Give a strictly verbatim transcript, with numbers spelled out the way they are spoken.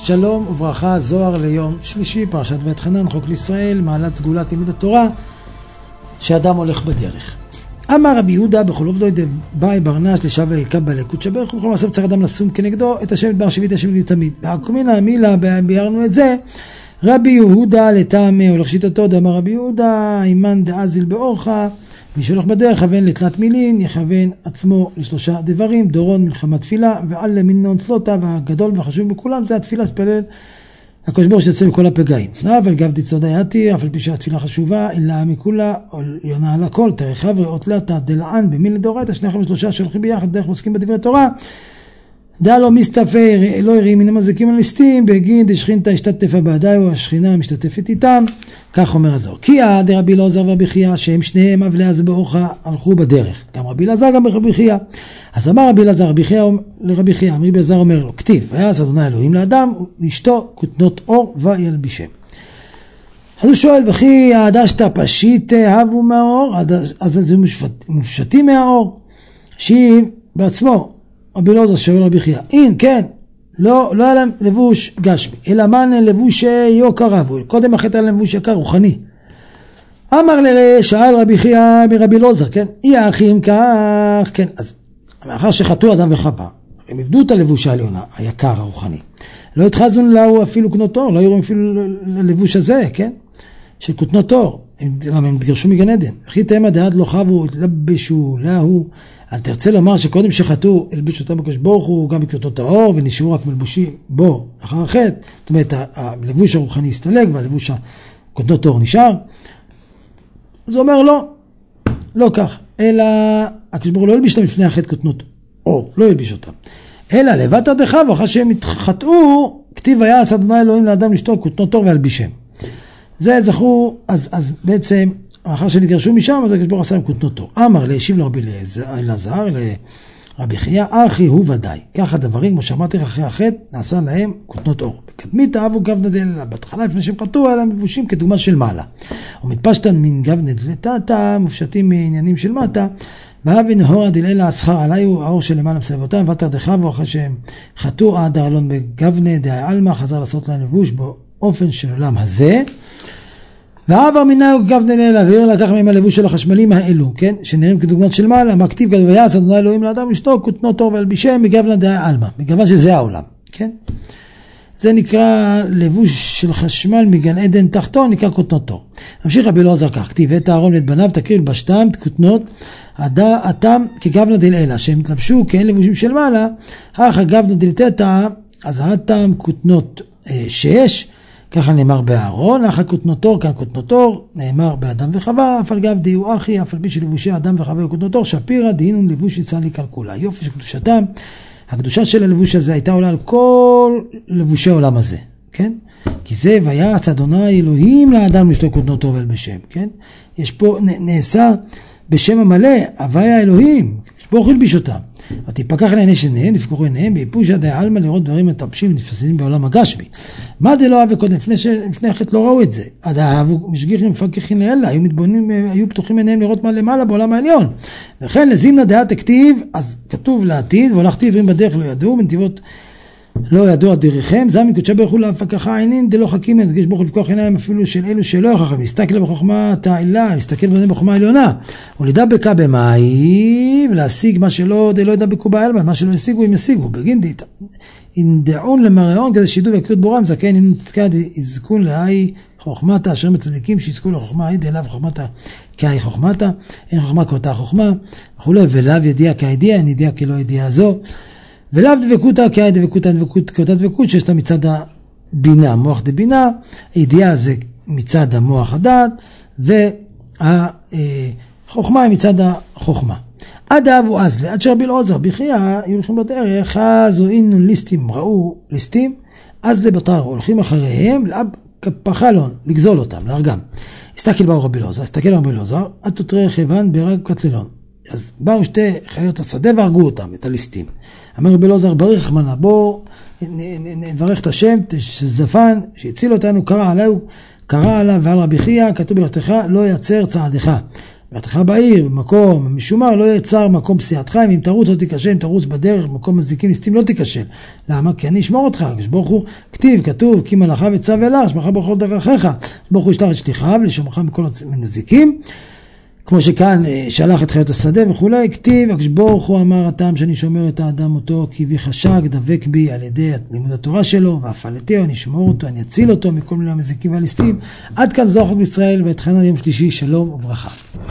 שלום וברכה, זוהר ליום שלישי, פרשת ואת חנן, חוק לישראל, מעלת סגולת לימוד התורה, שאדם הולך בדרך. אמר רבי יהודה בכל עובדו באי ברנש לשב ויקב בלקות שברך ובכל מעשה צריך אדם לשום כנגדו את השם דבר שביט השם תמיד. בעקומין המילה ביארנו את זה, רבי יהודה לטעמי הולך שיטתו, דאמר רבי יהודה אימן דאזיל באורחה, מי שהולך בדרך יכוון לתלת מילין, יכוון עצמו לשלושה דברים, דורון מלחמה תפילה ועל מינון צלוטה, והגדול והחשוב בכולם זה התפילה שפלל הקדוש ברוך הוא שיצא מכל הפגעים. אבל גב דצוד היתי, אף על פי שהתפילה חשובה, אלא מכולה יונה על הכל, תרחב ראות לאתה דלען במין לדורייתא, שני חמש שלושה שהולכים ביחד דרך עוסקים בדברי תורה, דע לא מסתפר, לא יראים מן המזיקים הליסטים, בגין דשכינתא השתתפה בעדיו, השכינה משתתפת איתם, כך אומר הזוהר. כי עד רבי אלעזר ורבי חייא, שהם שניהם אבלי אז באורחה, הלכו בדרך. גם רבי אלעזר גם רבי חייא. אז אמר רבי אלעזר רבי חייא לרבי חייא, רבי אלעזר אומר לו, כתיב, ויעש אדוני אלוהים לאדם, לאשתו כותנות אור וילבישם. אז הוא שואל, וכי העדשת פשיט הבו מהאור, אז זה מופשטים מהאור? שיב בעצמו, רבי אלעזר שואל רבי חייא, אין, כן, לא, לא היה להם לבוש גשמי, אלא מה לבוש יוקר אבו, קודם החטא היה להם לבוש יקר רוחני. אמר לראה, שאל רבי חייא מרבי אלעזר, כן, אי האחים כך, כן, אז מאחר שחטאו אדם וחווה, הם איבדו את הלבוש העליונה, היקר הרוחני. לא התחזון לו אפילו כותנות אור, לא יראו אפילו ללבוש הזה, כן, של כותנות אור, הם, הם התגרשו מגן עדן. אחי תאמה דעת לא חבו, התלבשו, להו, אז תרצה לומר שקודם שחטאו, הלבישו אותם בקדוש ברוך הוא, גם בכותנות האור, ונשארו רק מלבושים בו, אחר החטא, זאת אומרת, הלבוש הרוחני הסתלק, והלבוש הכותנות האור נשאר. אז הוא אומר לא, לא כך, אלא, הקדוש ברוך הוא לא הלביש אותם לפני החטא כותנות אור, לא הלביש אותם. אלא לבטר דחבו, אחרי שהם התחטאו, כתיב ויעש אדוני אלוהים לאדם לשתות כותנות אור וילבישם. זה זכו, אז, אז בעצם, אחר שנתגרשו משם, אז הקדוש ברוך הוא עשה להם כותנות אור. אמר להשיב לרבי אלעזר, לרבי חייא, אחי הוא ודאי. ככה דברים, כמו שאמרתי, אחרי החטא, נעשה להם כותנות אור. בקדמית אהבו גבנה דללה, בהתחלה לפני שהם חטאו, היה להם מבושים כדוגמה של מעלה. ומתפשטן מן גבנה דלתתה, מופשטים מעניינים של מטה, ואהבי נהורה דללה השכר עליו, האור של למעלה מסביבותם, ותר דחבו, אחרי שהם חטאו עד הרלון בגבנה דהי אלמה, חזר לעשות להם לבוש באופן של עולם הזה. ועבר מנהו גבנה לילה, והעיר לקח מהם הלבוש של החשמלים האלו, כן? שנראים כדוגמת של מעלה, מה כתיב גדול ויעש אדוני אלוהים לאדם לשתות כותנות אור וילבישם מגבנה דהי אלמה, מכיוון שזה העולם, כן? זה נקרא לבוש של חשמל מגן עדן תחתון, נקרא כותנות אור. המשיך רבי אלעזר כך, כתיב את הארון ואת בניו תקריב בשתם כותנות התם כגבנה דלילה, שהם התלבשו כאין לבושים של מעלה, אך הגבנה דלתתה, אז התם כותנות שש, ככה נאמר בארון, אך הכותנות אור, כאן כותנות אור, נאמר באדם וחווה, אף על גב דיהו אחי, אף על פי שלבושי אדם וחווה וכותנות אור, שפירה דהינו לבוש יצא לי כלכולה. יופי של קדושתם, הקדושה של הלבוש הזה הייתה עולה על כל לבושי העולם הזה, כן? כי זה ויעש אדוני אלוהים לאדם לשתות כותנות אור וילבשם, כן? יש פה נעשה בשם המלא, הוויה אלוהים, ברוך ילביש אותם. ותפקח לעיני שניהם, נפקחו עיניהם, ביפושה דהי אלמה לראות דברים מטפשים ונתפסים בעולם הגשמי. מה דלא אהבו קודם? לפני, ש... לפני החטא לא ראו את זה. עד אהבו משגיחים מפקחים לאלה, היו מתבוננים, היו פתוחים עיניהם לראות מה למעלה בעולם העליון. וכן לזימנה דעה תכתיב, אז כתוב לעתיד, והולכתי עברים בדרך לא ידעו, בנתיבות לא ידעו עד דרכם, זה מקודשי ברוך הוא להפקחה עינין, דלא חכים, נדגיש ברוך הוא לפקוח עיניים אפילו של אלו שלא חכמים, להסתכל בחוכמה תעילה, להסתכל בהם בחוכמה העליונה, ולדבקה במאי, ולהשיג מה שלא, דלא ידבקו באלמן, מה שלא ישיגו, הם ישיגו, בגין דית, אינדעון למראיון, כזה שידעו ויקריאות בורם, זכאין אינו צדקה, יזכון להי חוכמתה, אשר מצדיקים שיזכו לחוכמה, היד אליו חוכמתה, כהי חוכמתה, אין חוכמה כאותה חוכמה, וכולי, ולאו ידיעה כהידיעה, אין ידיעה כלא ידיעה זו, ולאו דבקותה כהי דבקותה דבקות כאותה דבקות שיש לה מצד הבינה, מוח דבינה, הידיעה זה מצד המוח הדעת, והחוכמה היא מצד החוכמה. עד אהבו אז, עד שרבי אלעזר בחייא, היו הולכים בדרך, אז אינו ליסטים, ראו ליסטים, אז לבטר, הולכים אחריהם, לאב כפחלון, לגזול אותם, להרגם. הסתכל באו רבי אלעזר, הסתכל רבי אלעזר, עד תותרי חבן ברג קטללון. אז באו שתי חיות השדה והרגו אותם, את הליסטים. אמר רבי אלעזר, בריך מנה, בוא נברך את השם, שזפן, שהציל אותנו, קרא עליו, קרא עליו ועל רבי חייא, כתוב בלכתך, לא יצר צעדך. ביתך בעיר, במקום, משומר, לא יצר מקום פסיעתך, אם תרוץ לא תיכשל, אם תרוץ בדרך, במקום מזיקים נסתים לא תיכשל. למה? כי אני אשמור אותך, כשברוך הוא כתיב, כתוב, כי מלאכה וצו אליך, שמחה בכל דרכיך, ברוך הוא ישלח את שליחיו, לשומרך מכל הנזיקים, כמו שכאן שלח את חיות השדה וכולי, כתיב, כשברוך הוא אמר הטעם שאני שומר את האדם אותו, כי בי חשק, דבק בי על ידי לימוד התורה שלו, והפעלתיו, אני אשמור אותו, אני אציל אותו מכל מיני המזיקים והליסטים. עד כאן זוהר חג בישראל, ואתכן על יום שלישי, שלום וברכה.